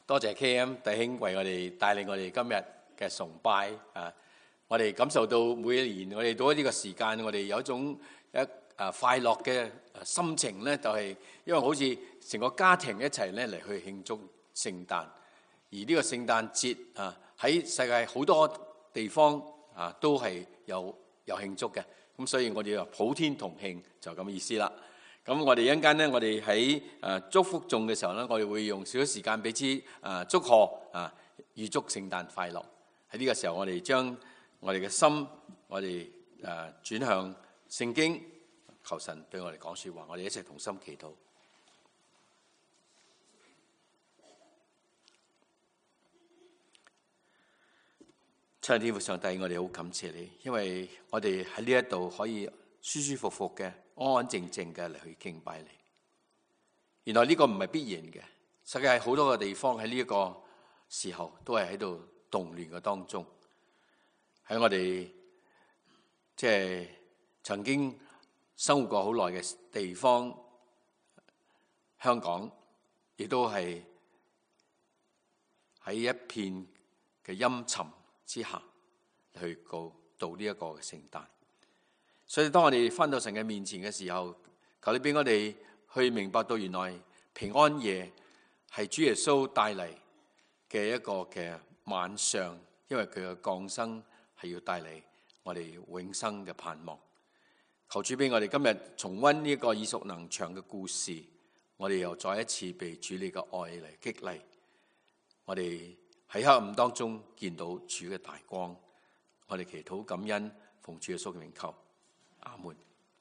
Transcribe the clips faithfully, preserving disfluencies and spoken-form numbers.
多謝 K M 弟兄為我哋帶領我哋今日嘅崇拜啊！我哋感受到每一年我哋到呢個時間，我哋有一種一啊快樂嘅心情咧，就係因為好似成個家庭一齊咧嚟去慶祝聖誕。而呢個聖誕節啊，喺世界好多地方啊都係有有慶祝嘅。咁所以我哋就普天同慶，就咁意思啦。咁我哋一陣間咧，我哋喺誒祝福頌嘅時候咧，我哋會用少少時間彼此誒祝賀啊，預祝聖誕快樂。喺呢個時候，我哋將我哋嘅心，我哋誒轉向聖經，求神對我哋講説話。我哋一齊同心祈禱。親愛的天父上帝，我哋好感謝你，因為我哋喺呢一度可以舒舒服服嘅、安安靜靜嘅嚟去敬拜你。原來呢個唔係必然嘅，世界好多個地方喺呢一個時候都係喺度動亂嘅當中。喺我哋即係曾經生活過好耐嘅地方，香港亦都係喺一片嘅陰沉之下去過度呢一個嘅聖誕。所以當我哋返到神嘅面前嘅時候，求你俾我哋去明白到原來平安夜係主耶穌帶嚟嘅一個嘅晚上，因為佢嘅降生係要帶嚟我哋永生嘅盼望。求主俾我哋今日重溫呢個耳熟能詳嘅故事，我哋又再一次被主你嘅愛嚟激勵，我哋喺黑暗當中見到主嘅大光。我哋祈禱感恩，奉主耶穌嘅名求，阿門。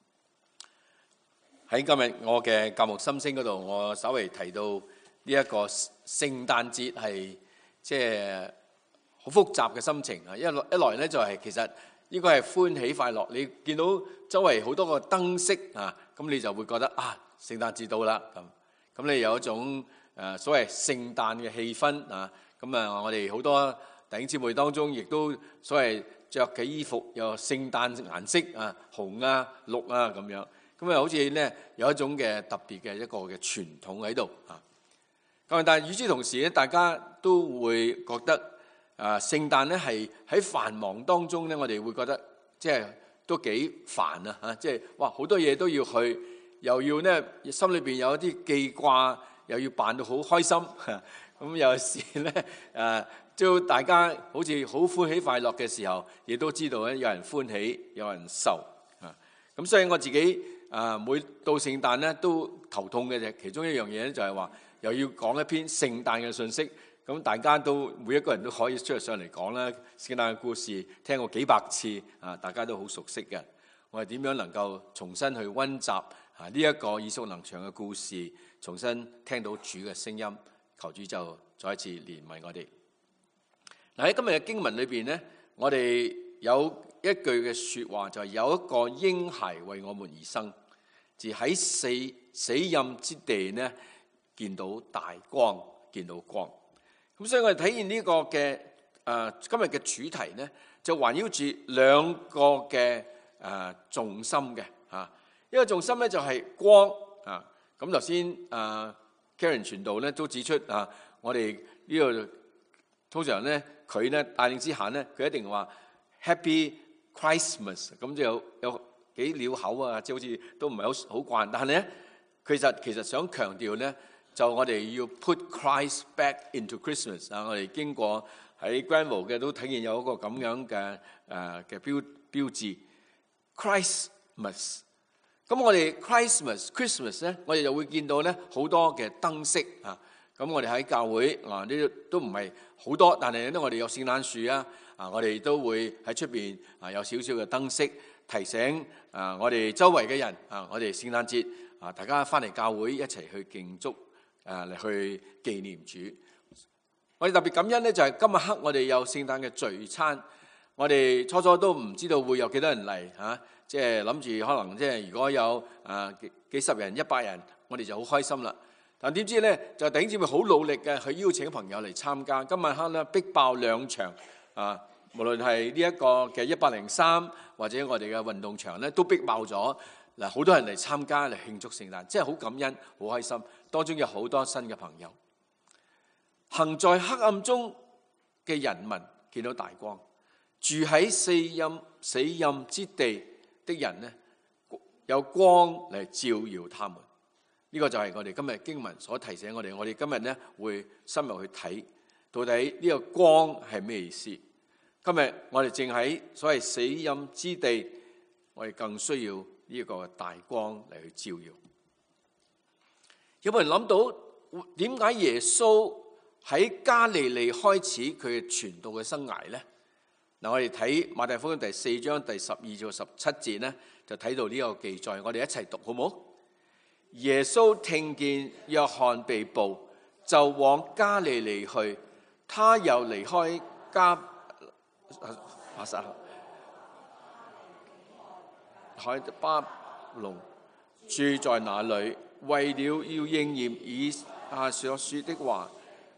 喺今日我嘅教牧心聲嗰度，我稍微提到呢一個聖誕節係即係好複雜嘅心情啊！一來一來咧就係其實應該係歡喜快樂。你見到周圍好多個燈飾啊，咁你就會覺得啊，聖誕節到啦咁。咁你有一種誒所謂聖誕嘅氣氛啊。咁啊，我哋好多弟兄姊妹當中，亦都所謂着嘅衣服有聖誕顏色啊，紅啊、綠啊咁樣。咁啊，好似咧有一種嘅特別嘅一個嘅傳統喺度啊。咁但係與此同時咧，大家都會覺得啊，聖誕咧係喺繁忙當中咧，我哋會覺得即係都幾煩啊嚇！即係哇，好多嘢都要去，又要咧心裏邊有一啲記掛，又要扮到好開心。咁有時咧，誒，都大家好似好歡喜快樂嘅時候，亦都知道咧，有人歡喜，有人愁啊。咁所以我自己啊，每到聖誕咧都頭痛嘅啫。其中一樣嘢咧就係話，又要講一篇聖誕嘅信息。咁大家都每一個人都可以出嚟上嚟講啦，聖誕嘅故事聽過幾百次啊，大家都好熟悉嘅。我哋點樣能夠重新去溫習啊呢一個耳熟能詳嘅故事，重新聽到主嘅聲音？求主就再一次憐憫我哋。嗱，喺今日嘅經文裏邊咧，我哋有一句嘅説話，就係有一個嬰孩為我們而生，而喺死死蔭之地咧見到大光，見到光。咁所以我哋體現呢個嘅誒、呃、今日嘅主題咧，就環繞住兩個嘅誒重心嘅嚇。一個重心咧就係光啊。咁頭先誒 Karen 傳道咧都指出啊，我哋呢度通常咧佢咧帶領之下咧，佢一定話 Happy Christmas， 咁就有有幾拗口啊，即係好似都唔係好好慣。但係咧，其實其實想強調咧，就我哋要 put Christ back into Christmas 啊！我哋經過喺 Granville 嘅都睇見有一個咁樣嘅誒嘅標標誌 Christmas。咁我哋 Christmas Christmas 咧，我哋就會見到咧好多嘅燈飾啊！咁我哋喺教會啊，呢都唔係好多，但係咧我哋有聖誕樹啊，啊我哋都會喺出邊啊有少少嘅燈飾，提醒啊我哋周圍嘅人啊，我哋聖誕節啊，大家翻嚟教會一齊去慶祝啊嚟去紀念主。我哋特別感恩咧，就係今日黑我哋有聖誕嘅聚餐，我哋初初都唔知道會有幾多人嚟嚇。即係諗住可能即係如果有啊幾幾十人、一百人，我哋就好開心啦。但點知咧，就弟兄姊妹好努力嘅去邀請朋友嚟參加。今晚黑咧逼爆兩場啊！無論係呢一個嘅一百零三或者我哋嘅運動場咧，都逼爆咗嗱，好多人嚟參加嚟慶祝聖誕，即係好感恩、好開心。當中有好多新嘅朋友。 行在黑暗中嘅人民見到大光，住喺死蔭死蔭之地的人呢，有光嚟照耀他們。呢、這個就係我哋今日經文所提醒我哋。我哋今日呢會深入去睇，到底呢個光係咩意思？今日我哋正喺所謂死蔭之地，我哋更需要呢個大光嚟去照耀。有冇人諗到點解耶穌喺加利利開始佢嘅傳道嘅生涯呢？嗱，我哋睇馬太福音第四章第十二至十七節呢，就睇到呢個記載。我哋一齊讀好唔好？耶穌聽見約翰被捕，就往加利利去。他又離開加馬撒海巴龍，住在那裏，為了要應驗以賽亞所說的話。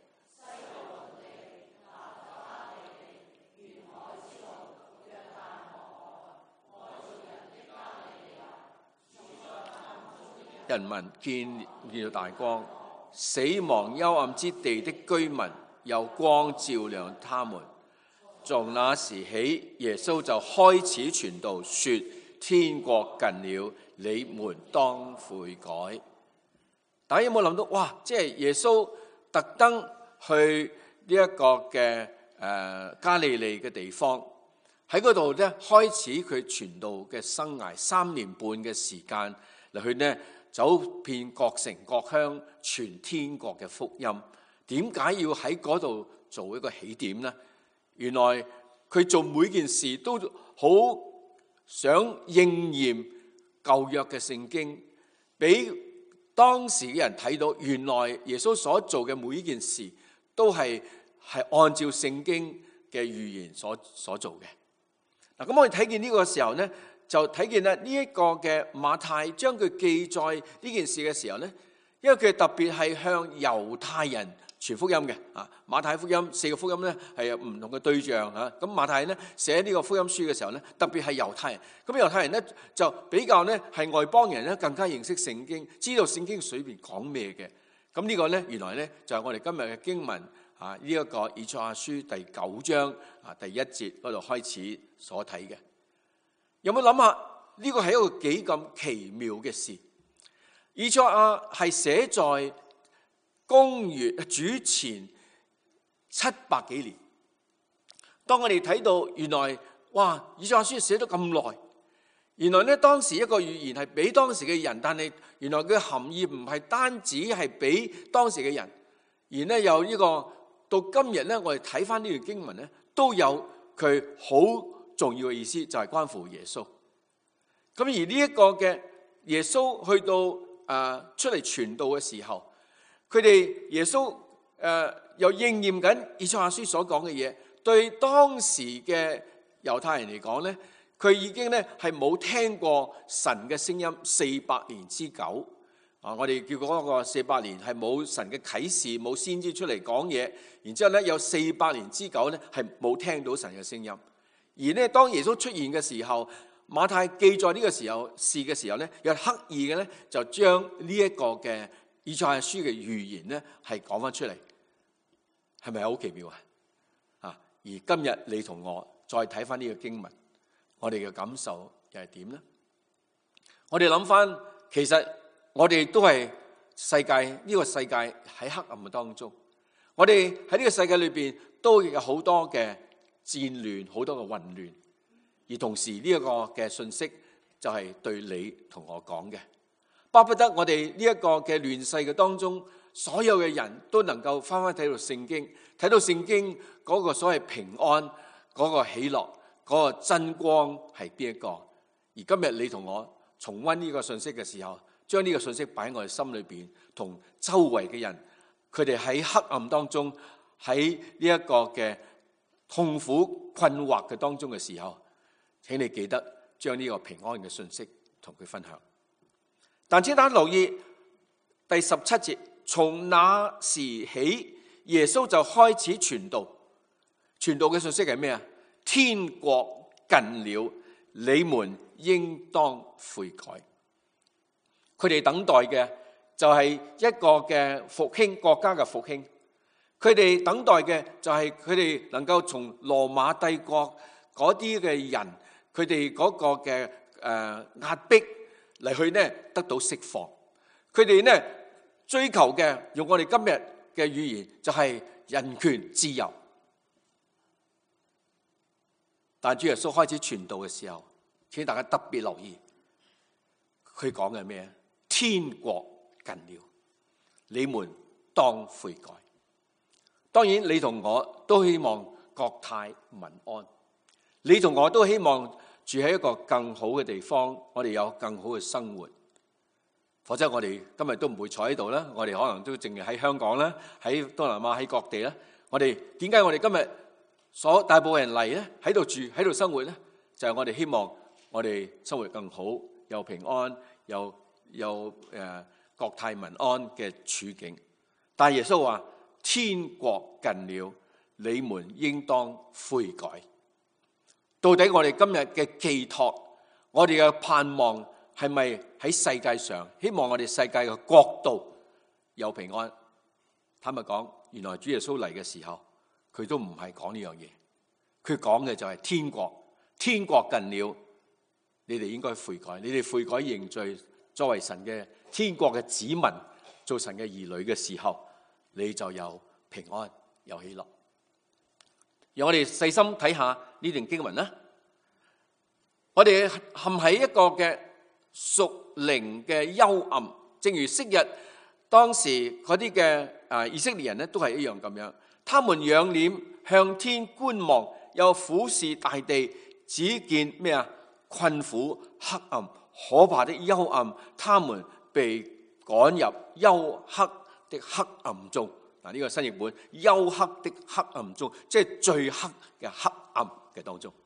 人民見見到大光，死亡幽暗之地的居民有光照亮他們。從那時起，耶穌就開始傳道，說：天國近了，你們當悔改。大家有冇諗到？哇！即係耶穌特登去呢一個嘅誒、呃、加利利嘅地方，喺嗰度咧開始佢傳道嘅生涯，三年半嘅時間嚟去呢。走遍各城各鄉，傳天國嘅福音。點解要喺嗰度做一個起點呢？原來佢做每件事都好想應驗舊約嘅聖經，俾當時嘅人睇到，原來耶穌所做嘅每一件事都係係按照聖經嘅預言所所做嘅。嗱，咁我哋睇見呢個時候呢，就睇見啦，呢一個嘅馬太將佢記載呢件事嘅時候呢，因為佢特別係向猶太人傳福音嘅啊。馬太福音四個福音呢係有唔同嘅對象啊。咁馬太呢寫呢個福音書嘅時候呢，特別係猶太人。咁猶太人呢就比較呢係外邦人呢更加認識聖經，知道聖經裏邊講咩嘅。咁呢個呢原來呢就係我哋今日嘅經文啊，呢一個以賽亞書第九章啊第一節嗰度開始所睇嘅。有冇諗下呢個係一個幾咁奇妙嘅事？以賽亞係寫在公元主前七百幾年。當我哋睇到原來哇，以賽亞書寫咗咁耐，原來咧當時一個預言係俾當時嘅人，但係原來佢嘅含義唔係單止係俾當時嘅人，而呢有呢個到今日咧，我哋睇翻呢段經文咧，都有佢好重要嘅意思，就係關乎耶穌。咁而呢一個嘅耶穌去到誒、呃、出嚟傳道嘅時候，佢哋耶穌誒、呃、又應驗緊以賽亞書所講嘅嘢。對當時嘅猶太人嚟講咧，佢已經咧係冇聽過神嘅聲音四百年之久啊！我哋叫嗰個四百年係冇神嘅啟示，冇先知出嚟講嘢，然之後咧有四百年之久咧係冇聽到神嘅聲音。而呢，當耶穌出現嘅時候，馬太記載呢個時候事嘅時候咧，又刻意嘅咧就將呢一個嘅以賽亞書嘅預言咧係講翻出嚟，係咪好奇妙啊？啊！而今日你同我再睇翻呢個經文，我哋嘅感受又係點呢？我哋諗翻，其實我哋都係世界呢、這個世界喺黑暗嘅當中，我哋喺呢個世界裏邊都有好多嘅戰亂，好多嘅混亂，而同時呢一個嘅信息就係對你同我講嘅，巴不得我哋呢一個嘅亂世嘅當中，所有嘅人都能夠翻翻睇到聖經，睇到聖經嗰個所謂平安，嗰個喜樂，嗰個真光係邊一個？而今日你同我重溫呢個信息嘅時候，將呢個信息擺喺我哋心裏邊，同周圍嘅人，佢哋喺黑暗當中，喺呢一個嘅痛苦困惑嘅當中嘅時候，請你記得將呢個平安嘅信息同佢分享。但請大家留意第十七節，從那時起，耶穌就開始傳道。傳道嘅信息係咩啊？天國近了，你們應當悔改。佢哋等待嘅就係一個嘅復興，國家嘅復興。 佢哋等待嘅就係佢哋能夠從羅馬帝國嗰啲嘅人，佢哋嗰個嘅誒壓迫嚟去呢得到釋放。佢哋呢追求嘅，用我哋今日嘅語言就係人權自由。但主耶穌開始傳道嘅時候，請大家特別留意，佢講嘅咩？天國近了，你們當悔改。當然你同我都希望國泰民安，你同我都希望住喺一個更好嘅地方，我哋有更好嘅生活。否則我哋今日都唔會坐喺度啦，我哋可能都淨係喺香港啦，喺東南亞，喺各地啦。我哋點解我哋今日所大部分人嚟咧，喺度住喺度生活咧？就係我哋希望我哋生活更好，又平安，又又誒國泰民安嘅處境。但係耶穌話：天國近了，你們應當悔改。到底我哋今日嘅寄託，我哋嘅盼望係咪喺世界上？希望我哋世界嘅國度有平安。坦白講，原來主耶穌嚟嘅時候，佢都唔係講呢樣嘢。佢講嘅就係天國，天國近了，你哋應該悔改。你哋悔改認罪，作為神嘅天國嘅子民，做神嘅兒女嘅時候，你就有平安，有喜樂。讓我哋細心睇下呢段經文啦。我哋陷喺一個嘅屬靈嘅幽暗，正如昔日當時嗰啲嘅啊以色列人咧，都係一樣咁樣。他們仰臉向天觀望，又俯視大地，只見咩啊？困苦、黑暗、可怕的幽暗，他們被趕入幽黑的黑暗中。嗱，呢個新譯本，幽黑的黑暗中，即係最黑嘅黑暗嘅當中。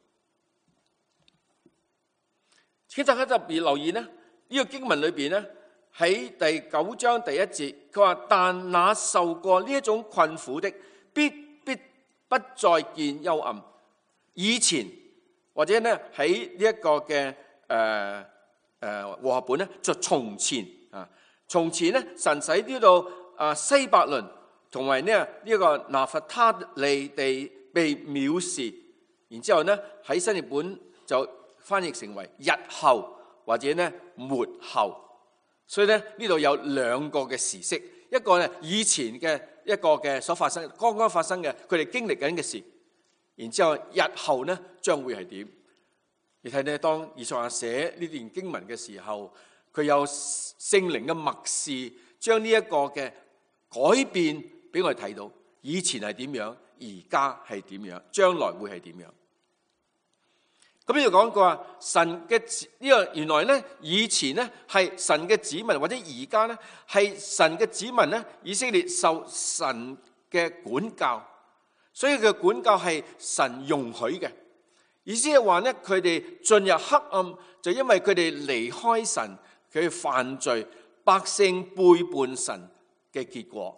請大家特別留意呢，呢個經文裏邊呢，喺第九章第一節，佢話：但那受過呢一種困苦的，必必不再見幽暗。以前或者呢喺呢一個嘅誒誒和合本呢，就從前啊，從前呢，神使呢度啊西伯倫同埋呢呢一個拿弗他利地被藐視，然之後呢喺新譯本就翻譯成為日後或者呢末後。所以咧呢度有兩個嘅時式，一個呢以前嘅一個嘅所發生剛剛發生嘅佢哋經歷緊嘅事，然之後日後呢將會係點？你睇呢，當以賽亞寫呢段經文嘅時候，佢有聖靈嘅默示，將呢一個嘅改變俾我哋睇到，以前係點樣，而家係點樣，將來會係點樣。咁呢度講過話，神嘅呢個原來咧，以前咧係神嘅子民，或者而家咧係神嘅子民咧，以色列受神嘅管教，所以佢嘅管教係神容許嘅。意思係話咧，佢哋進入黑暗，就因為佢哋離開神，佢哋犯罪，百姓背叛神嘅結果。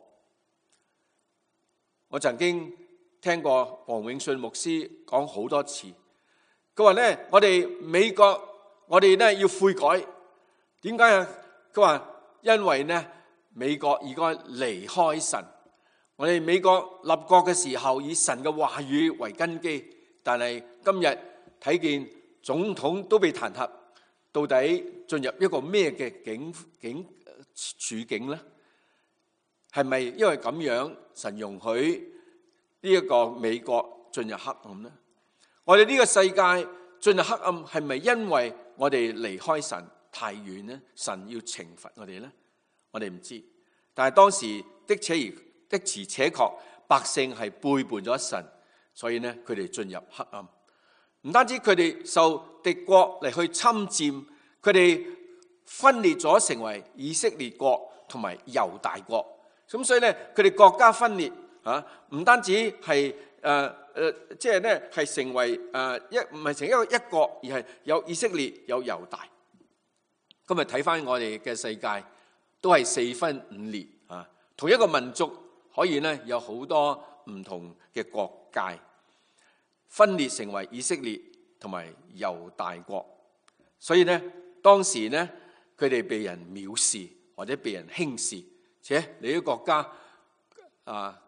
我曾經聽過黃永信牧師講好多次。佢話咧，我哋美國，我哋咧要悔改。點解啊？佢話因為咧，美國而家離開神。我哋美國立國嘅時候，以神嘅話語為根基，但係今日睇見總統都被彈劾，到底進入一個咩嘅境境處境咧？係咪因為咁樣，神容許呢一個美國進入黑暗咧？我哋呢個世界進入黑暗，係咪因為我哋離開神太遠呢？神要懲罰我哋呢？我哋唔知。但係當時的且而的而且確，百姓係背叛咗神，所以呢，佢哋進入黑暗。唔單止佢哋受敵國嚟去侵佔，佢哋分裂咗成為以色列國同埋猶大國。咁所以呢，佢哋國家分裂啊，唔單止係誒誒，即係咧係成為誒一唔係成一個一國，而係有以色列有猶大。今日睇翻我哋嘅世界，都係四分五裂啊，同一個民族可以咧有好多唔同嘅國界，分裂成為以色列同埋猶大國。所以咧當時咧佢哋被人藐視或者被人輕視，且你啲國家啊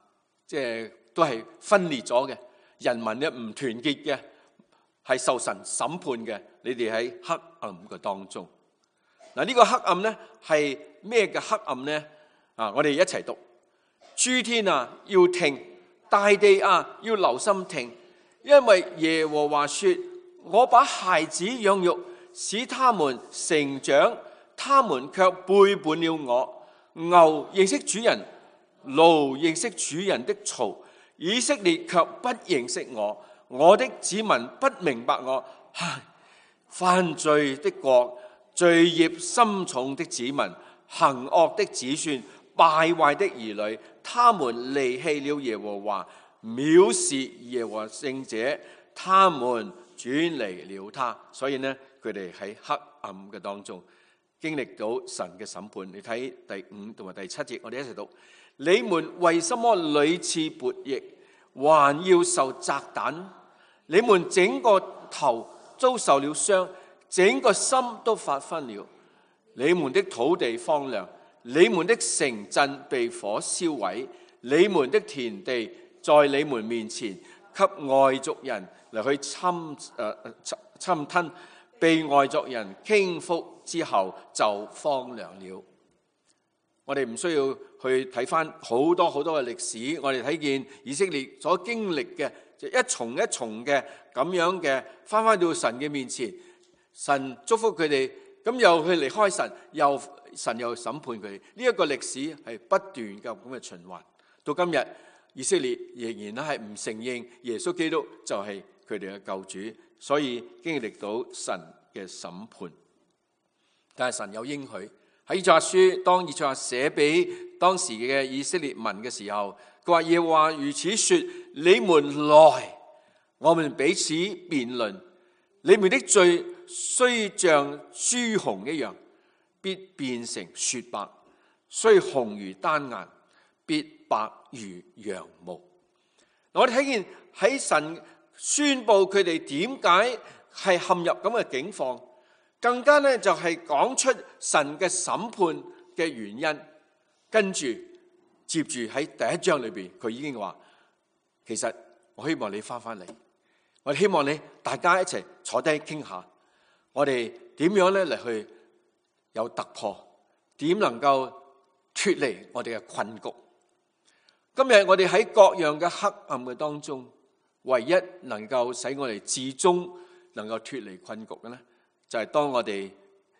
即係都係分裂咗嘅，人民咧唔團結嘅，係受神審判嘅。你哋喺黑暗嘅當中。嗱，呢個黑暗咧係咩嘅黑暗呢？啊，我哋一齊讀：諸天啊，要聽；大地啊，要留心聽，因為耶和華說：我把孩子養育，使他們成長，他們卻背叛了我。牛認識主人，驢認識主人的槽，以色列卻不認識我。我的子民不明白我。唉，犯罪的國，罪孽深重的子民，行惡的子孫，敗壞的兒女，他們離棄了耶和華，藐視耶和華聖者，他們轉離了他。所以呢，佢哋喺黑暗嘅當中經歷到神嘅審判。你睇第五同埋第七節，我哋一齊讀：你們為什麼屢次悖逆，還要受責打？你們整個頭遭受了傷，整個心都發昏了。你們的土地荒涼，你們的城鎮被火燒毀，你們的田地在你們面前給外族人嚟去侵、呃、侵吞，被外族人傾覆之後就荒涼了。我哋唔需要去睇翻好多好多嘅歷史，我哋睇見以色列所經歷嘅就一重一重嘅咁樣嘅翻翻到神嘅面前，神祝福佢哋，咁又去離開神，又神又審判佢哋。呢一個歷史係不斷嘅咁嘅循環，到今日以色列仍然咧係唔承認耶穌基督就係佢哋嘅救主，所以經歷到神嘅審判。但係神有應許。喺以賽亞書，當以賽亞寫俾當時嘅以色列民嘅時候，佢話：耶和華如此說，你們來，我們彼此辯論，你們的罪雖像朱紅一樣，必變成雪白；雖紅如丹顏，必白如羊毛。我哋睇見喺神宣布佢哋點解係陷入咁嘅境況，更加咧就係講出神嘅審判嘅原因。跟住接住喺第一章裏邊，佢已經話：其實我希望你翻翻嚟，我哋希望你大家一齊坐低傾下，我哋點樣咧嚟去有突破，點能夠脫離我哋嘅困局。今日我哋喺各樣嘅黑暗嘅當中，唯一能夠使我哋至終能夠脫離困局嘅咧，就係當我哋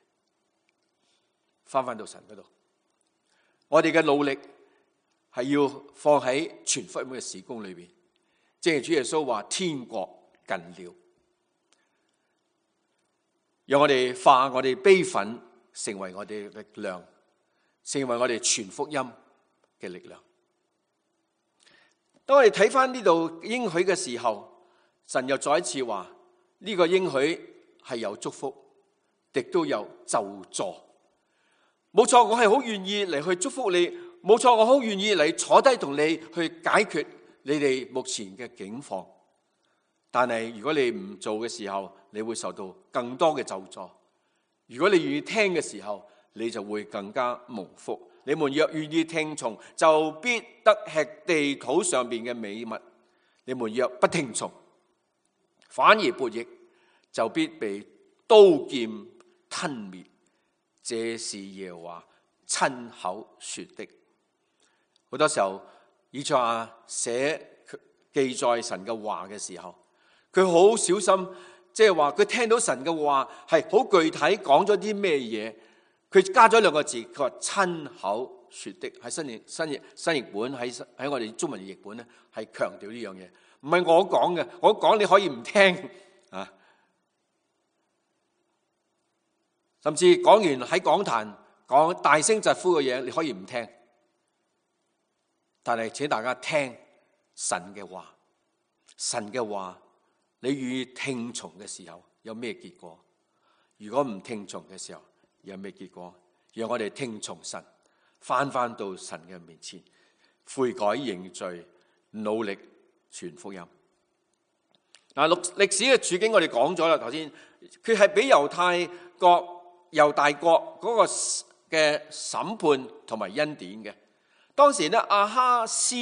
翻翻到神嗰度，我哋嘅努力係要放喺傳福音嘅事工裏邊。正如主耶穌話：天國近了，讓我哋化我哋悲憤成為我哋嘅力量，成為我哋傳福音嘅力量。當我哋睇翻呢度應許嘅時候，神又再一次話：呢個應許係有祝福，亦都有咒詛。冇錯，我係好願意嚟去祝福你。冇錯，我好願意嚟坐低同你去解決你哋目前嘅境況。但係如果你唔做嘅時候，你會受到更多嘅咒詛。如果你願意聽嘅時候，你就會更加蒙福。你們若願意聽從，就必得吃地土上邊嘅美物。你們若不聽從，反而悖逆，就必被刀劍吞滅。這是耶和華親口說的。好多時候，以賽亞寫記載神嘅話嘅時候，佢好小心，即係話佢聽到神嘅話係好具體講咗啲咩嘢，佢加咗兩個字，佢話親口說的。喺新譯新譯新譯本，喺喺我哋中文譯本咧，係強調呢樣嘢，唔係我講嘅，我講你可以唔聽啊。甚至講完喺講壇講大聲疾呼嘅嘢，你可以唔聽。但係請大家聽神嘅話，神嘅話，你願意聽從嘅時候有咩結果？如果唔聽從嘅時候有咩結果？讓我哋聽從神，翻翻到神嘅面前，悔改認罪，努力傳福音。嗱，歷歷史嘅處境我哋講咗啦，頭先佢係俾猶太國、猶大國嗰個嘅審判同埋恩典嘅。當時咧，亞哈斯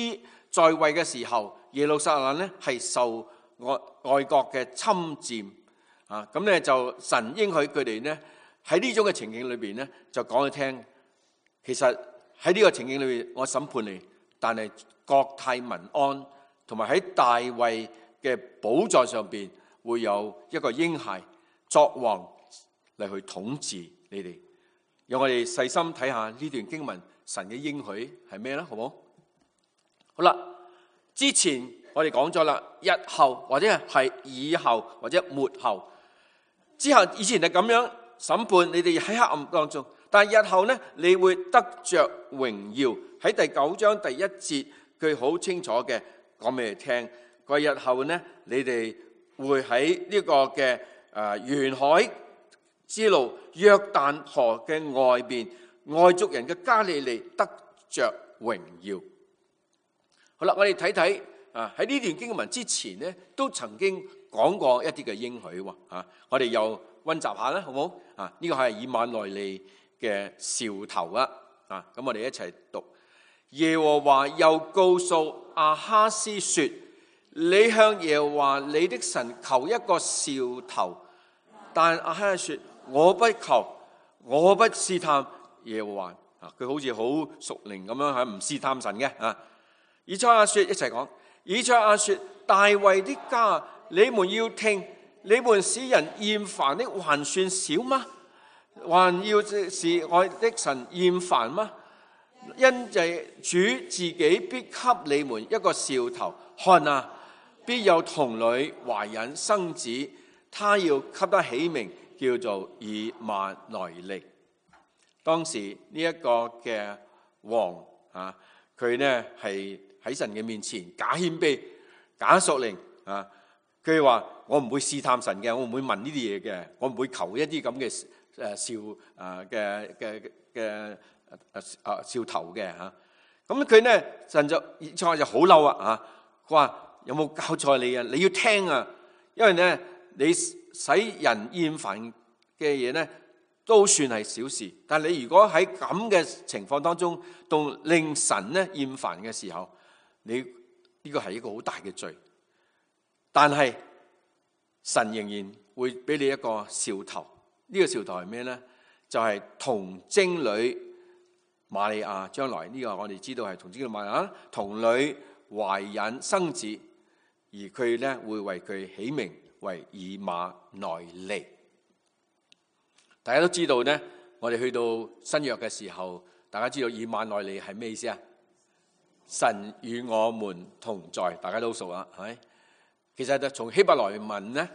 在位嘅時候，耶路撒冷咧係受外外國嘅侵佔啊，咁咧就神應許佢哋咧喺呢種嘅情景裏邊咧，就講佢聽，其實喺呢個情景裏邊，我審判你，但係國泰民安，同埋喺大衛嘅寶座上邊會有一個嬰孩作王嚟去統治你哋。讓我哋細心睇下呢段經文，神嘅應許係咩咧？好唔好？好啦，之前我哋講咗啦，日後或者係以後或者末後，之後以前係咁樣審判你哋喺黑暗當中，但係日後呢，你會得着榮耀。喺第九章第一節，佢好清楚嘅講俾你聽，個日後呢，你哋會喺呢個嘅誒沿海之路約旦河嘅外邊，外族人嘅加利利得着榮耀。好啦，我哋睇睇啊，喺呢段經文之前呢，都曾經講過一啲嘅應許喎啊！我哋又溫習下啦，好唔好啊？呢個係以馬內利嘅兆頭啊！啊，咁我哋一齊讀。耶和華又告訴亞哈斯說：你向耶和華你的神求一個兆頭。但亞哈斯說：我不求，我不試探耶和華。啊，佢好似好屬靈咁樣嚇，唔試探神嘅啊。以賽亞說，一齊講。以賽亞說：大衛的家，你們要聽，你們使人厭煩的還算少嗎？還要使我的神厭煩嗎？因這主自己必給你們一個兆頭，看啊，必有童女懷孕生子，他要給他起名叫做以馬內利。當時呢一個嘅王啊，佢呢係喺神嘅面前假謙卑、假屬靈啊，佢話我唔會試探神嘅，我唔會問呢啲嘢嘅，我唔會求一啲咁嘅誒兆啊嘅嘅嘅誒啊兆頭嘅嚇。咁佢呢神就賽就好嬲啊嚇，佢話有冇教錯你啊？你要聽啊，因為呢你使人厭煩嘅嘢呢都算係小事，但係你如果喺咁嘅情況當中，到令神呢厭煩嘅時候，你呢個係一個好大嘅罪。但係神仍然會俾你一個兆頭，呢個兆頭係咩呢？就係童貞女瑪利亞，將來呢個我哋知道係童貞女瑪利亞，童女懷孕生子，而佢呢會為佢起名為以馬內利。大家都知道呢，我哋去到新約嘅時候，大家知道以馬內利係咩意思啊？神與我們同在，大家都熟啦，係咪？其實就從希伯來文呢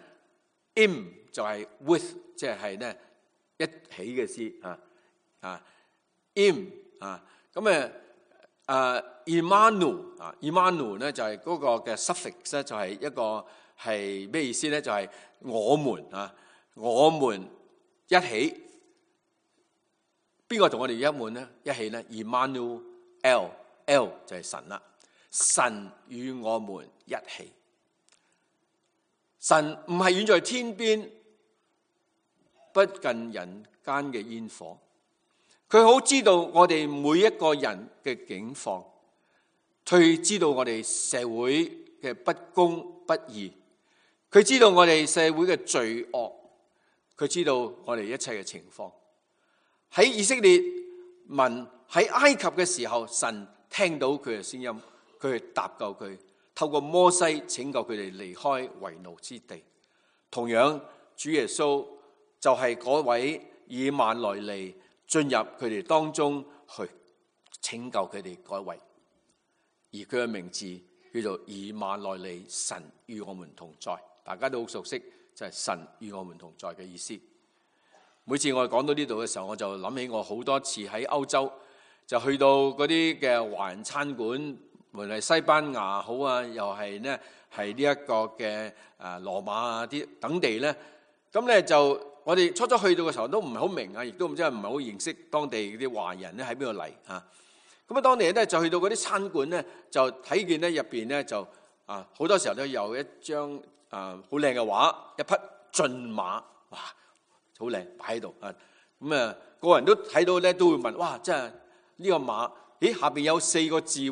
im 就係 with， 即係呢一起嘅意思啊啊 im 啊，咁誒啊 Immanuel 啊 Immanuel 咧就係嗰個嘅 suffix 咧，就係一個係咩意思咧？就係我們啊，我們一起，邊個同我哋一滿咧？一起咧 Immanuel L L 就係神啦，神與我們一起。神唔係遠在天邊，不近人間嘅煙火。佢好知道我哋每一個人嘅境況，佢知道我哋社會嘅不公不義，佢知道我哋社會嘅罪惡，佢知道我哋一切嘅情況。喺以色列民喺埃及嘅時候，神聽到佢嘅聲音，佢去搭救佢，透過摩西拯救佢哋離開為奴之地。同樣，主耶穌就係嗰位以馬內利進入佢哋當中去拯救佢哋嗰位，而佢嘅名字叫做以馬內利，神與我們同在。大家都好熟悉，就係神與我們同在嘅意思。每次我哋講到呢度嘅時候，我就諗起我好多次喺歐洲就去到嗰啲嘅華人餐館，無論係西班牙好啊，又係呢係呢一個嘅誒羅馬啊啲等地咧，咁咧就我哋初初去到嘅時候都唔係好明啊，亦都唔知係唔係好認識當地啲華人咧喺邊度嚟嚇。咁啊，當地咧就去到嗰啲餐館咧，就睇見咧入邊咧就啊好多時候都有一張啊好靚嘅畫，一匹駿馬，哇好靚擺喺度啊！咁啊個人都睇到咧都會問：哇！真係呢個馬，咦下邊有四個字喎，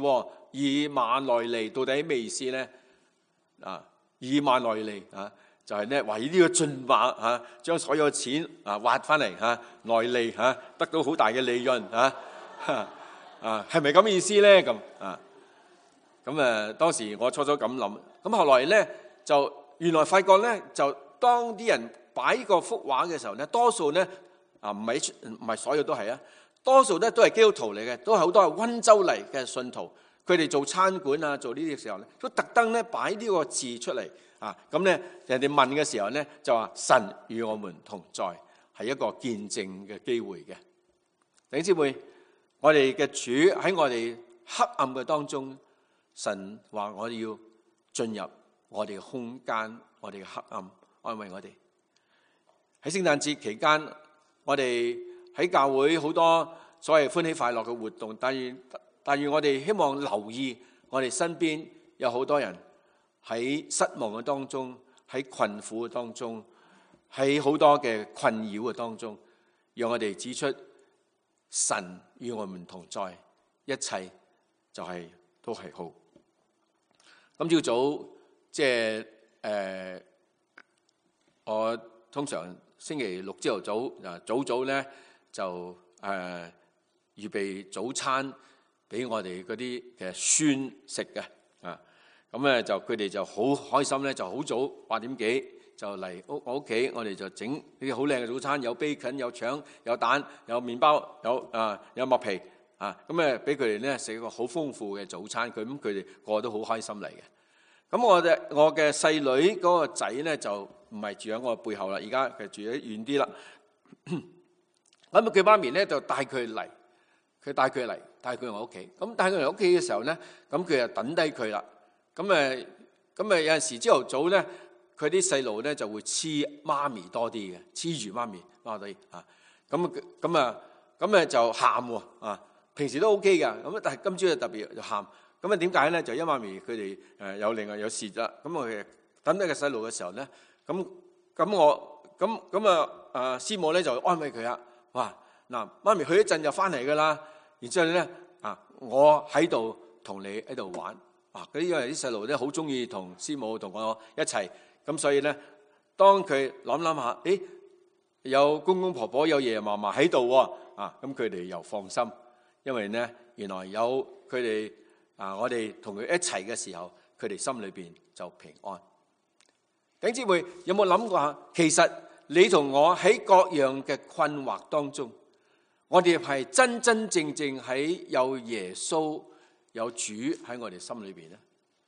以馬內利到底咩意思咧？啊，以馬內利啊，就係咧為呢個駿馬啊，將所有錢啊挖翻嚟嚇，內利嚇，得到好大嘅利潤嚇。啊，係咪咁意思咧？咁啊，咁誒當時我初初咁諗，咁後來咧就原來發覺咧，就當啲人擺個幅畫嘅時候咧，多數咧啊唔係唔係所有都係啊，多數咧都係基督徒嚟嘅，都係好多係溫州嚟嘅信徒。佢哋做餐館啊，做呢啲嘅時候咧，都特登咧擺呢個字出嚟啊！咁咧人哋問嘅時候咧，就話神與我們同在，係一個見證嘅機會嘅。弟兄姊妹，我哋嘅主喺我哋黑暗嘅當中，神話我哋要進入我哋嘅空間，我哋嘅黑暗，安慰我哋。喺聖誕節期間，我哋喺教會好多所謂歡喜快樂嘅活動，但係但願我哋希望留意，我哋身邊有好多人喺失望嘅當中，喺困苦嘅當中，喺好多嘅困擾嘅當中，讓我哋指出神與我們同在，一切就係、是、都係好。今朝早即係誒，我通常星期六朝頭早啊，早早咧就誒、呃、預備早餐。俾我哋嗰啲嘅孫食嘅啊，咁咧就佢哋就好開心咧，就好早八點幾就嚟屋我屋企，我哋就整呢啲好靚嘅早餐，有 bacon、有腸、有蛋、有麵包、有啊有麥皮啊，咁咧俾佢哋咧食一個好豐富嘅早餐，佢咁佢哋個個都好開心嚟嘅。咁我嘅我嘅細女嗰個仔咧就唔係住喺我背後啦，而家佢住喺遠啲啦。咁佢媽咪咧就帶佢嚟。佢帶佢嚟，帶佢嚟我屋企。咁帶佢嚟屋企嘅時候咧，咁佢就等低佢啦。咁誒，咁誒有陣時朝頭早咧，佢啲細路咧就會黐媽咪多啲嘅，黐住媽咪多啲啊。咁咁啊，咁誒就喊喎啊。平時都 OK 㗎，咁但係今朝就特別就喊。咁啊點解咧？就因為媽咪佢哋誒有另外有事啦。咁我哋等低個細路嘅時候咧，咁咁我咁咁啊啊師母咧就安慰佢啊，哇！嗱，媽咪去一陣就翻嚟噶啦，然之後咧啊，我喺度同你喺度玩啊！嗰啲因為啲細路咧好中意同師母同我一齊，咁所以咧，當佢諗諗下，誒有公公婆婆有爺爺嫲嫲喺度喎啊，咁佢哋又放心，因為咧原來有佢哋啊，我哋同佢一齊嘅時候，佢哋心裏邊就平安。弟兄姊妹有冇諗過下？其實你同我喺各樣嘅困惑當中，我哋係真真正正喺有耶穌有主喺我哋心裏邊咧。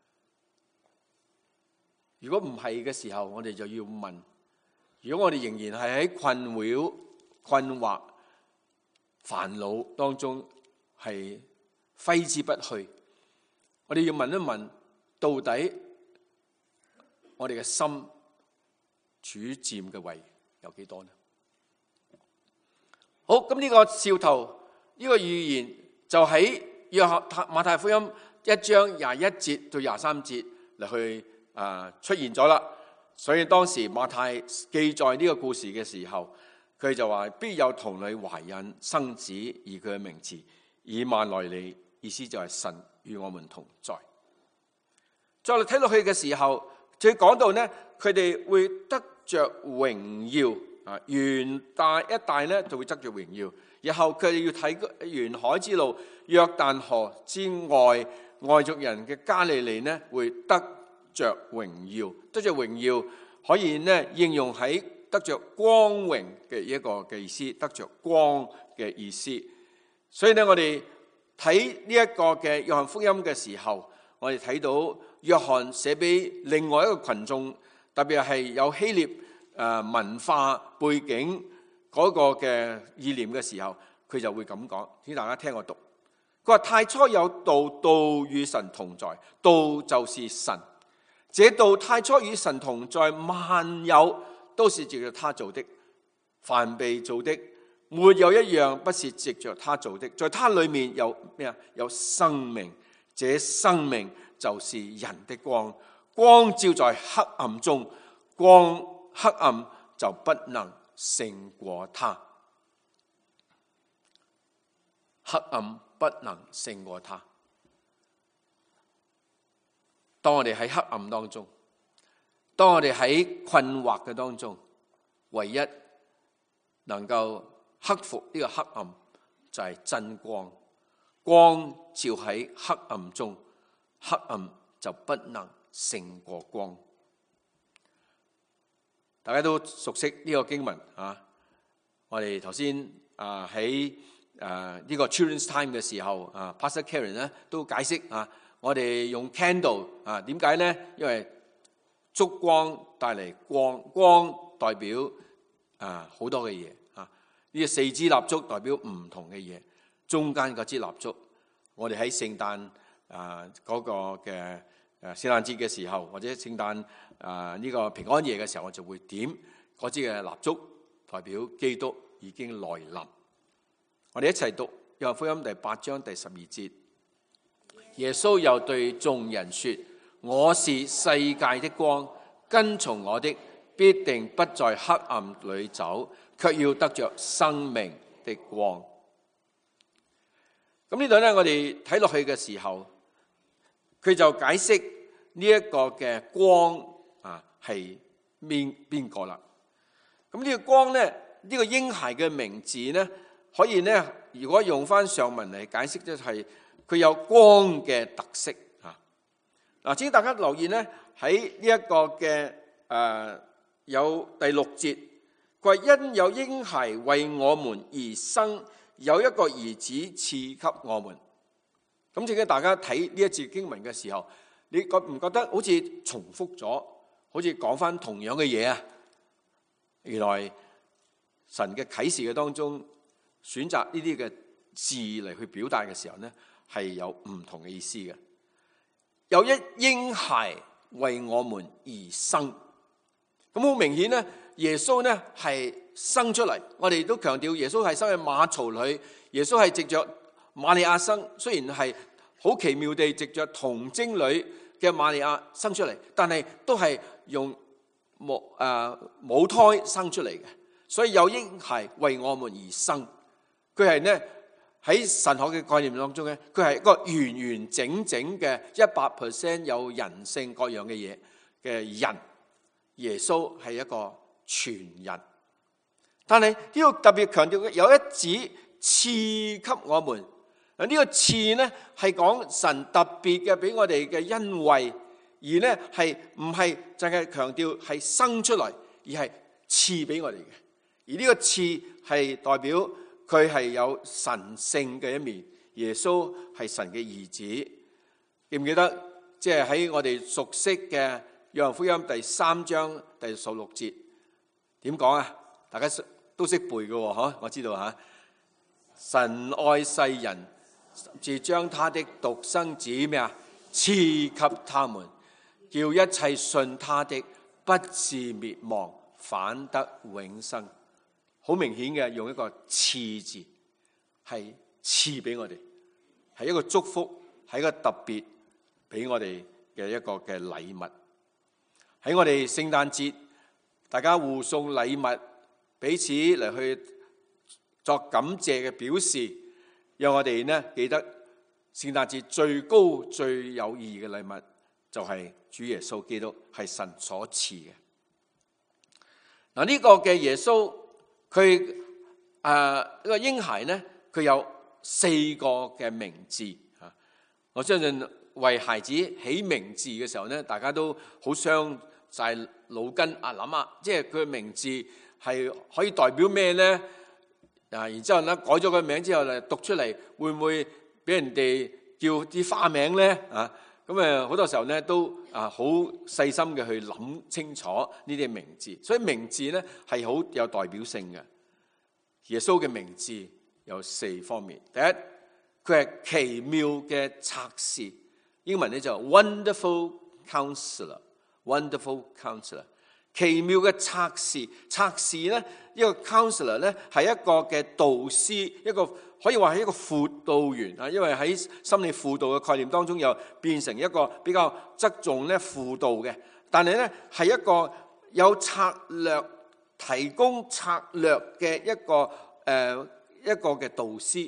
如果唔係嘅時候，我哋就要問：如果我哋仍然係喺困擾、困惑、煩惱當中係揮之不去，我哋要問一問：到底我哋嘅心主佔嘅位有幾多呢？好，咁呢個兆頭，呢個預言就喺約翰馬太福音一章廿一節到廿三節嚟去啊出現咗啦。所以當時馬太記載呢個故事嘅時候，佢就話必有童女懷孕生子，而佢嘅名字以馬內利，意思就係神與我們同在。再嚟睇落去嘅時候，佢講到呢，佢哋會得着榮耀。啊，元大一大咧就會得着榮耀，然後佢哋要睇沿海之路、約旦河之外外族人嘅加利利呢，會得着榮耀，得着榮耀可以呢應用喺得着光榮嘅一個嘅意思，得着光嘅意思。所以呢，我哋睇呢一個嘅約翰福音嘅時候，我哋睇到約翰寫俾另外一個群眾，特別係有希臘誒文化背景嗰個嘅意念嘅時候，佢就會咁講，請大家聽我讀。佢話：太初有道，道與神同在，道就是神。這道太初與神同在，萬有都是藉着他做的，凡被造的，沒有一樣不是藉着他做的。在他裏面有咩啊？有生命，這生命就是人的光。光照在黑暗中，光黑暗就不能勝過他，黑暗不能勝過他。 當我哋喺黑暗當中，當我哋喺困惑嘅當中，唯一能夠克服呢個黑暗就係真光。光照喺黑暗中，黑暗就不能勝過光。大家都熟悉呢個經文啊！我哋頭先啊喺啊呢個 Children's Time 嘅時候啊 ，Pastor Karen 咧都解釋啊，我哋用 candle 啊，點解咧？因為燭光帶嚟光，光代表啊好多嘅嘢啊。呢個四支蠟燭代表唔同嘅嘢，中間嗰支蠟燭，我哋喺聖誕啊嗰個嘅誒聖誕節嘅時候，或者聖誕啊呢個平安夜嘅時候，我就會點嗰支嘅蠟燭，代表基督已經來臨。我哋一齊讀約翰福音第八章第十二節，耶穌又對眾人說：我是世界的光，跟從我的必定不在黑暗裏走，卻要得着生命的光。咁呢度咧，我哋睇落去嘅時候，佢就解釋呢一個嘅光啊係邊邊個啦。咁呢個光咧，呢、這個嬰孩嘅名字咧，可以咧，如果用翻上文嚟解釋，就係佢有光嘅特色啊。嗱，請大家留意咧，喺呢一個嘅誒、呃、有第六節，佢話因有嬰孩為我們而生，有一個兒子賜給我們。咁正經大家睇呢一節經文嘅時候，你覺唔覺得好似重複咗，好似講翻同樣嘅嘢啊？原來神嘅啟示嘅當中，選擇呢啲嘅字嚟去表達嘅時候呢，係有唔同嘅意思嘅。有一嬰孩為我們而生，咁好明顯呢，耶穌呢係生出嚟。我哋都強調耶穌係生喺馬槽裏，耶穌係藉着瑪利亞生，雖然係好奇妙地藉着童貞女嘅瑪利亞生出嚟，但係都係用母誒、呃、母胎生出嚟嘅。所以有嬰孩為我們而生，佢係呢喺神學嘅概念當中咧，佢係一個完完整整嘅一百 percent 有人性各樣嘅嘢嘅人。耶穌係一個全人，但係呢個特別強調嘅有一子賜給我們。嗱、這、呢個賜呢係講神特別嘅俾我哋嘅恩惠，而呢係唔係淨係強調係生出嚟，而係賜俾我哋嘅。而呢個賜係代表佢係有神性嘅一面。耶穌係神嘅兒子，記唔記得？即係喺我哋熟悉嘅約翰福音第三章第十六節點講啊？大家都識背嘅喎，嗬？我知道吓。神愛世人，甚至將他的獨生子咩啊賜給他們，叫一切信他的不至滅亡，反得永生。好明顯嘅，用一個賜字，係賜俾我哋，係一個祝福，係一個特別俾我哋嘅一個嘅禮物。喺我哋聖誕節，大家互送禮物，彼此嚟去作感謝嘅表示，讓我哋呢記得聖誕節最高最有意義嘅禮物就係主耶穌基督，係神所賜嘅。嗱，呢個嘅耶穌。佢誒呢個嬰孩咧，佢有四個嘅名字嚇。我相信為孩子起名字嘅時候咧，大家都好傷晒腦筋啊！諗下，即係佢嘅名字係可以代表咩咧？啊，然之後咧改咗個名之後咧，讀出嚟會唔會俾人哋叫啲花名咧？啊，咁誒好多時候咧都啊好細心嘅去諗清楚呢啲名字，所以名字咧係好有代表性嘅。耶穌嘅名字有四方面，第一，佢係奇妙嘅策士，英文咧就 Wonderful Counselor，Wonderful Counselor， 奇妙嘅策士。策士咧一個 Counselor 咧係一個嘅導師，一個可以話係一個輔導員啊，因為喺心理輔導嘅概念當中又變成一個比較側重咧輔導嘅，但係咧係一個有策略、提供策略嘅一個誒、呃、一個嘅導師，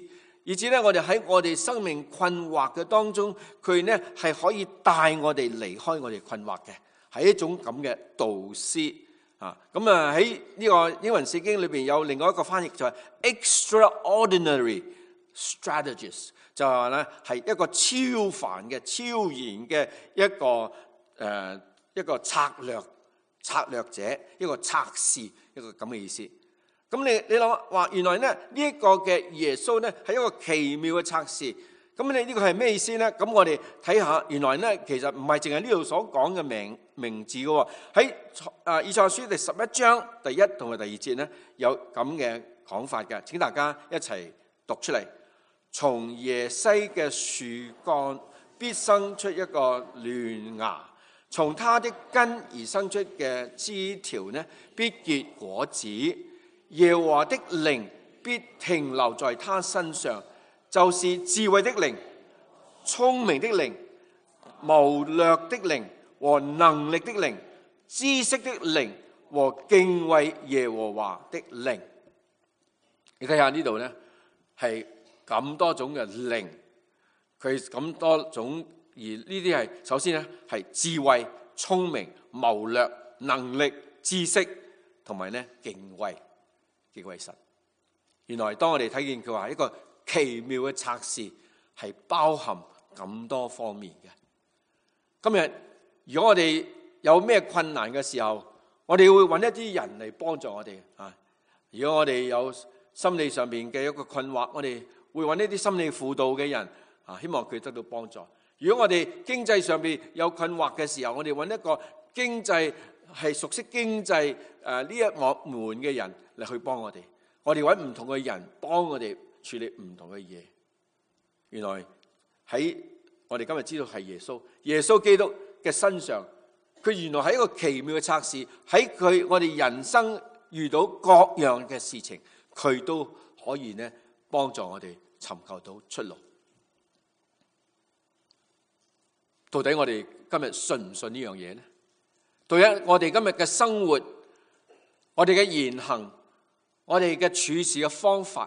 以至咧我哋喺我哋生命困惑嘅當中，佢呢係可以帶我哋離開我哋困惑嘅，係一種咁嘅導師啊。咁啊喺呢個英文聖經裏邊有另外一個翻譯就係 extraordinary strategist， 就係話咧係一個超凡嘅、超然嘅一個誒、呃、一個策略策略者，一個策士，一個咁嘅意思。咁你你諗話，原來咧呢一個嘅耶穌咧係一個奇妙嘅策士。咁你呢個係咩意思咧？咁我哋睇下，原來咧其實唔係淨係呢度所講嘅名名字嘅。喺啊以賽亞書第十一章第一同埋第二節咧有咁嘅講法嘅，請大家一齊讀出嚟。從耶西嘅樹幹必生出一個嫩芽，從他的根而生出嘅枝條呢必結果子。耶和華的靈必停留在他身上，就是智慧的靈、聰明的靈、謀略的靈和能力的靈、知識的靈和敬畏耶和華的靈。你睇下呢度呢，係咁多種嘅靈，佢咁多種，而呢啲係首先呢係智慧、聰明、謀略、能力、知識同埋呢敬畏。敬畏神。原來當我哋睇見佢話一個奇妙嘅策士，係包含咁多方面嘅。今日如果我哋有咩困難嘅時候，我哋會揾一啲人嚟幫助我哋啊。如果我哋有心理上邊嘅一個困惑，我哋會揾一啲心理輔導嘅人啊，希望佢得到幫助。如果我哋經濟上邊有困惑嘅時候，我哋揾一個經濟係熟悉經濟誒呢一門嘅人嚟去幫我哋，我哋揾唔同嘅人幫我哋處理唔同嘅嘢。原來喺我哋今日知道係耶穌，耶穌基督嘅身上，佢原來係一個奇妙嘅策士。喺佢我哋人生遇到各樣嘅事情，佢都可以呢幫助我哋尋求到出路。到底我哋今日信唔信呢樣嘢呢？到底我哋今日嘅生活，我哋嘅言行，我哋嘅處事嘅方法，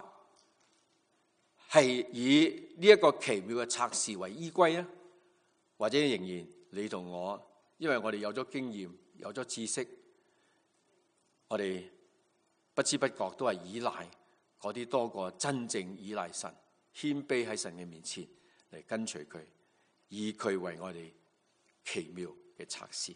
係以呢一個奇妙嘅策士為依歸啊？或者仍然你同我，因為我哋有咗經驗，有咗知識，我哋不知不覺都係依賴嗰啲多過真正依賴神，謙卑喺神嘅面前嚟跟隨佢，以佢為我哋奇妙嘅策士。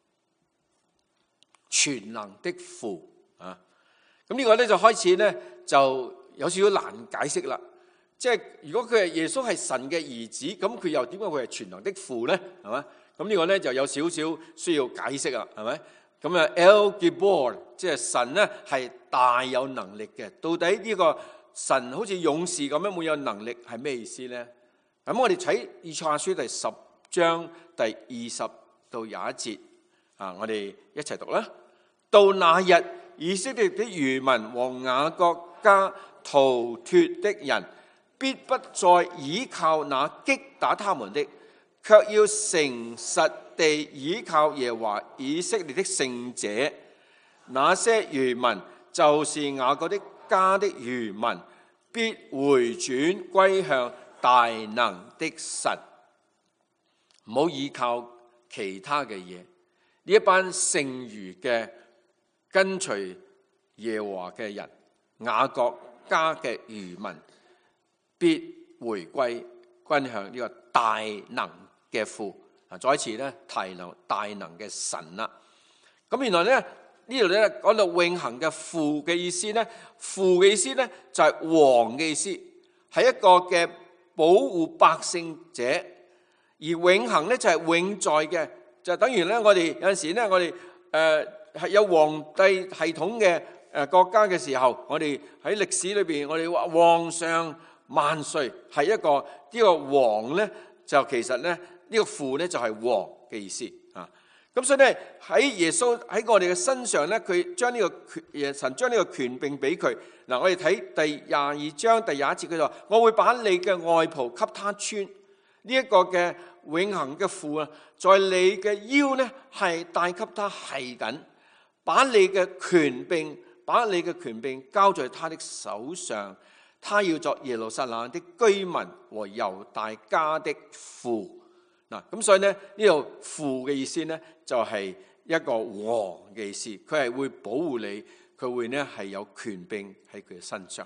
全能的父啊，咁呢個咧就開始咧就有少少難解釋啦。即係如果佢係耶穌係神嘅兒子，咁佢又點解會係全能的父咧？係嘛？咁呢個咧就有少少需要解釋啦，係咪？咁啊 El Gibor， 即係神咧係大有能力嘅。到底呢個神好似勇士咁樣，會有能力係咩意思咧？咁我哋睇以賽亞書第十章第二十到廿一節啊，我哋一齊讀啦。到那日，以色列的餘民和雅各家逃脫的人，必不再倚靠那擊打他們的，卻要誠實地倚靠耶和華以色列的聖者。那些餘民就是雅各的家的餘民，必回轉歸向大能的神。唔好倚靠其他嘅嘢，呢一班剩餘嘅跟隨耶和華嘅人，雅各家嘅餘民，必回歸歸向呢個大能嘅父。啊，再一次咧提到大能嘅神啦。咁原來咧呢度咧講到永恆嘅父嘅意思咧，父嘅意思咧就係王嘅意思，係一個嘅保護百姓者。而永恆咧就係永在嘅，就等於咧我哋有陣時咧我哋誒。係有皇帝系統嘅誒國家嘅時候，我哋喺歷史裏邊，我哋話皇上萬歲，係一個呢個王咧，就其實咧呢個父咧就係王嘅意思啊。咁所以咧喺耶穌喺我哋嘅身上咧，佢將呢個權，神將呢個權柄俾佢。嗱，我哋睇第廿二章第廿一節，佢就話：我會把你嘅外袍給他穿。呢一個嘅永恆嘅父啊，在你嘅腰咧係帶給他係緊。把你嘅權柄，把你嘅權柄交在他的手上， 他要作耶路撒冷的居民和猶大家的父。嗱，咁所以咧呢度父嘅意思咧就係一個王嘅意思，佢係會保護你，佢會咧係有權柄喺佢嘅身上。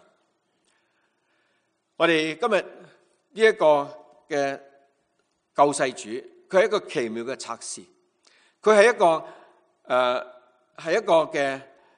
我哋今日呢一個嘅救世主，佢係一個奇妙嘅策士，佢係一個誒係、呃、一個嘅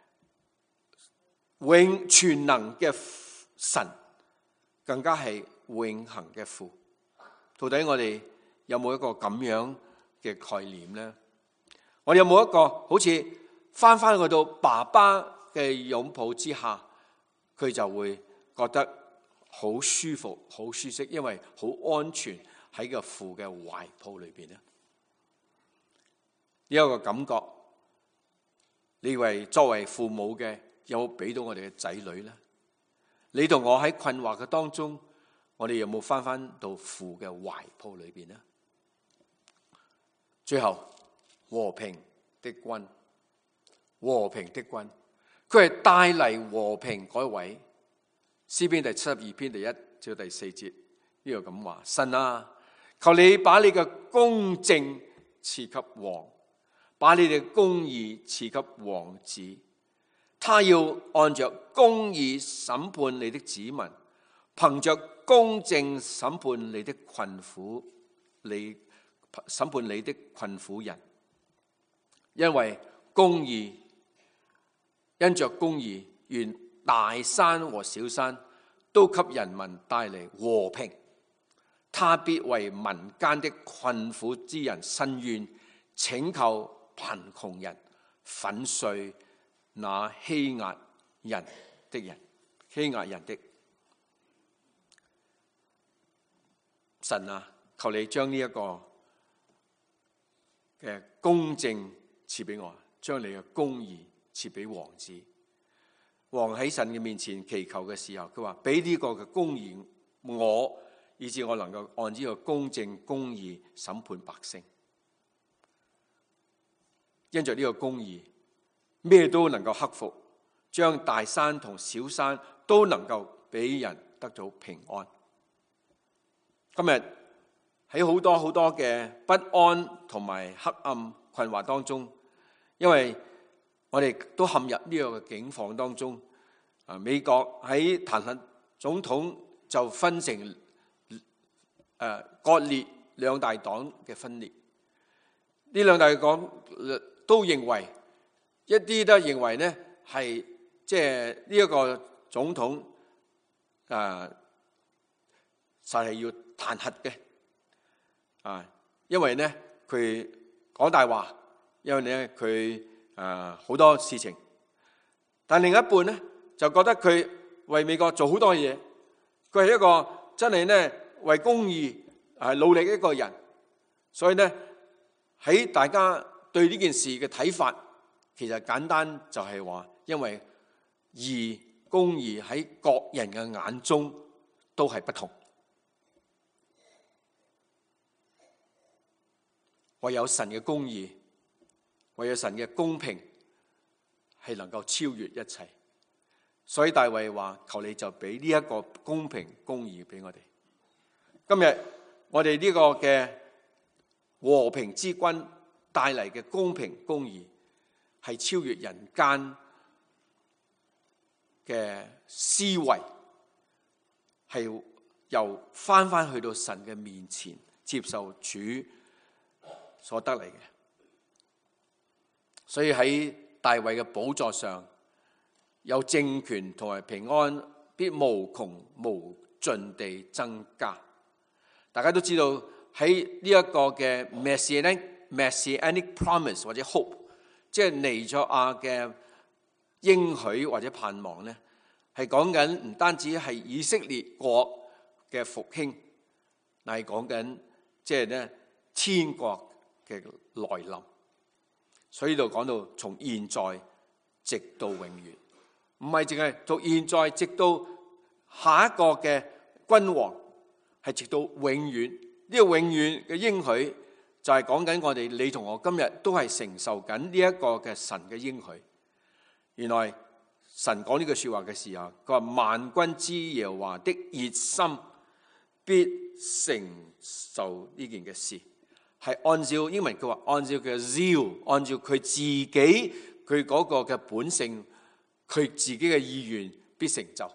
永全能嘅神，更加係永恆嘅父。到底我哋有冇一個咁樣嘅概念呢？我哋有冇一個好似翻翻去到爸爸嘅擁抱之下，佢就會覺得好舒服、好舒適，因為好安全喺個父嘅懷抱裏邊呢？呢一個感覺，你以為作為父母嘅有冇俾到我哋嘅仔女呢？你同我喺困惑嘅當中，我哋有冇翻翻到父嘅懷抱裏邊呢？最後，和平的君，和平的君，佢係帶嚟和平嗰位。詩篇第七十二篇第一至第四節呢度咁話：神啊，求你把你嘅公正賜給王，把你嘅公義賜給王子。他要按着公義審判你的子民，憑着公正審判你的困苦，你審判你的困苦人。因為公義，因着公義，願大山和小山都給人民帶嚟和平。他必為民間的困苦之人伸冤，拯救貧窮人，粉碎那欺壓人的人，欺壓人的。神啊，求你將呢一個嘅公正賜俾我，將你嘅公義賜俾王子。王喺神嘅面前祈求嘅時候，佢話俾呢個嘅公義我，以致我能夠按呢個公正公義審判百姓。因着呢個公義，咩都能夠克服，將大山同小山都能夠俾人得到平安。今日喺好多好多嘅不安同埋黑暗困惑當中，因為我哋都陷入呢個境況當中。啊，美國喺彈劾總統就分成誒割裂兩大黨嘅分裂。呢兩大黨都認為，一啲都認為呢係即係呢一個總統啊，就係要彈劾嘅啊，因為呢佢講大話，因為呢佢啊好多事情。但另一半呢就覺得佢為美國做好多嘢，佢係一個真係呢為公義係努力一個人。所以呢喺大家對呢件事嘅睇法，其實簡單就係話，因為義公義喺各人嘅眼中都係不同，唯有神嘅公義，唯有神嘅公平係能夠超越一切。所以大衛話：求你就俾呢一個公平公義俾我哋。今日我哋呢個嘅和平之君帶嚟嘅公平公義，係超越人間嘅思維，係由翻翻去到神嘅面前接受主所得嚟嘅。所以喺大衛嘅寶座上，有政權同埋平安必無窮無盡地增加。大家都知道喺呢一個嘅 Messianic Messianic promise 或者 hope， 即係彌賽亞嘅應許或者盼望咧，係講緊唔單止係以色列國嘅復興，但係講緊即係咧天國嘅來臨。所以呢度講到從現在直到永遠。唔係淨係從現在直到下一個嘅君王，係直到永遠。呢個永遠嘅應許就係講緊我哋你同我今日都係承受緊呢一個嘅神嘅應許。原來神講呢句說話嘅時候，佢話萬軍之耶和華的熱心必成就呢件嘅事，係按照英文佢話按照佢嘅 zeal， 按照佢自己佢嗰個嘅本性，佢自己嘅意願必成就。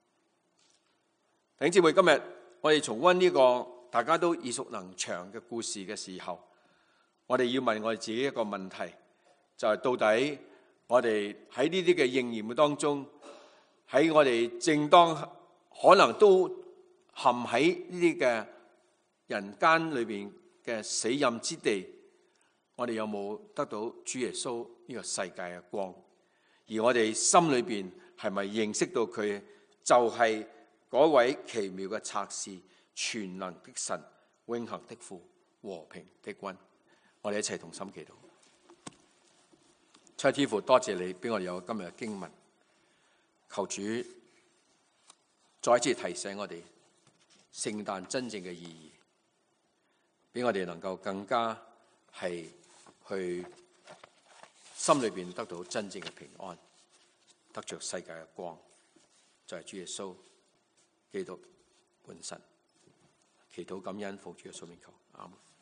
弟兄姊妹，今日我哋重溫呢個大家都耳熟能詳嘅故事嘅時候，我哋要問我哋自己一個問題，就係到底我哋喺呢啲嘅應驗嘅當中，喺我哋正當可能都陷喺呢啲嘅人間裏邊嘅死蔭之地，我哋有冇得到主耶穌呢個世界嘅光？而我哋心裏邊係咪認識到佢就係嗰位奇妙嘅策士、全能的神、永恆的父、和平的君？我哋一齊同心祈禱。親愛的天父，多謝你俾我哋有今日嘅經文，求主再一次提醒我哋聖誕真正嘅意義，俾我哋能夠更加係去心裏邊得到真正嘅平安，得着世界嘅光，就係主耶穌基督本身。祈禱感恩，奉主嘅聖名求，阿們。